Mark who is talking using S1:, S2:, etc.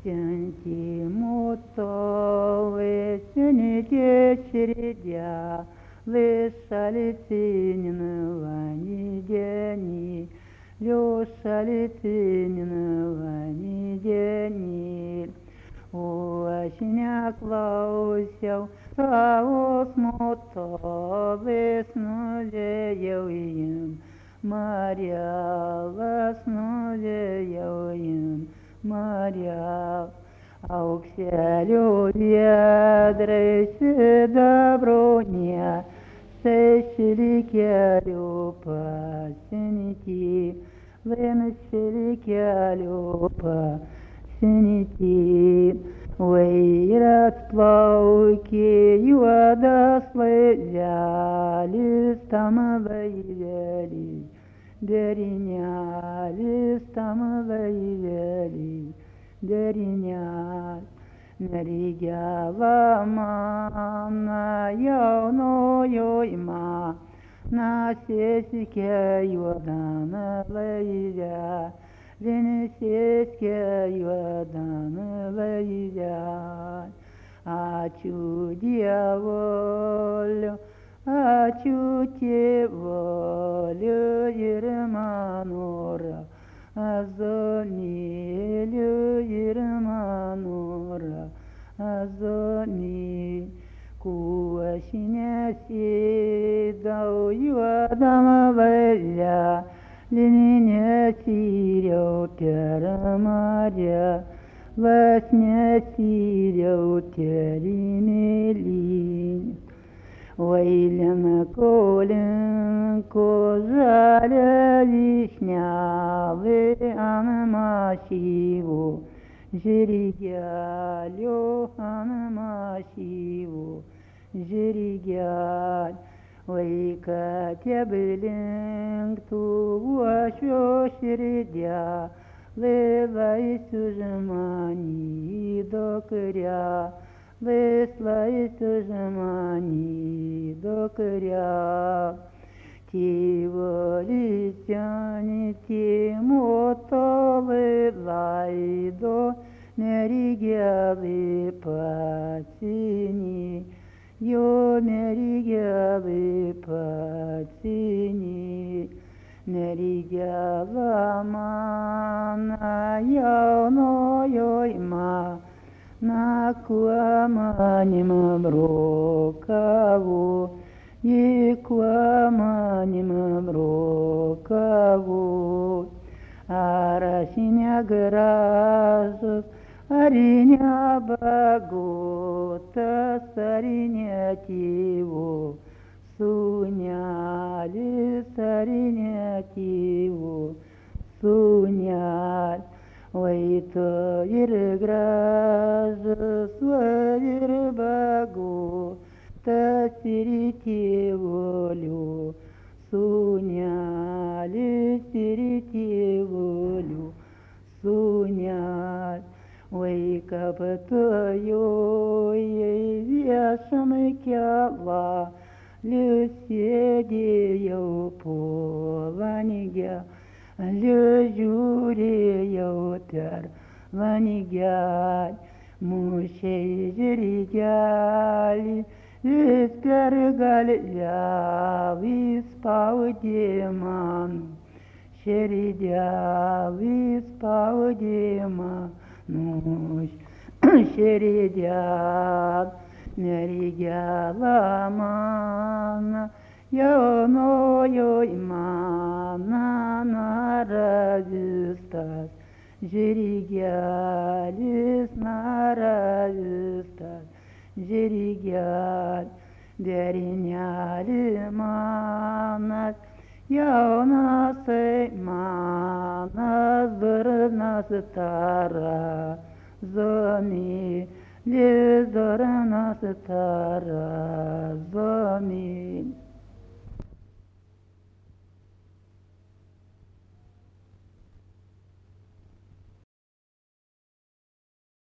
S1: Сентимутовы синики чередя, Лышали тинины дени, Лешали тинины дени. Уашняк лаусяу, Раус мутовы снулеюем, Марья ласнулеюем, Марья. Аукселю ведрыси добруня, Сещеликелю пасеники, Венещеликелю пасеники. Вейрат плауки юадаслы взяли, там вейвели, Дериняли, там вейвели, Дериняли. Наригяла мана яуную има, На сесике юадана лейя, Венесеске юадана лейя. Ачу дьяволю, ачу те волю ерманура, Азонилю ерманура, Азони. Куашиня сидау юадама вэля, Лининя сиряу термаря, Васня сиряу теримели. Вейлен колен кожаля вишнявы анмасиву, Жиригялю анмасиву, Жиригяль. Вейка тебелен ктуашо ширидя, Левай сужмани докря, Леслай сужмани докря. Тиволитяни тимотовы лайдо, Меригялы патини, Ё меригялы патини. Меригяла мана яунойма, На куаманим брокаву, И куаманим брокаву. Арасиня гразус, Ариня багота, Сариня тиву, Суняли сариня тиву, Суняли. Вейто иргразус, Вейрбагу, Тасирити волю, Суняли сирити волю, Суняли. Вейка птою вешам кяла, Люседею поланигя, Люжурею терванигя. Мушей жиригяли, Виспергаль виспау деману, Шеридя виспау деману, Шеридя. Меригяла мана яуною имана наразистас, Жиригялис наразистас, Жиригял. Дериняли манас яунасы манас, Бырнасы тара зоми, Лиздорнасы тара зоми.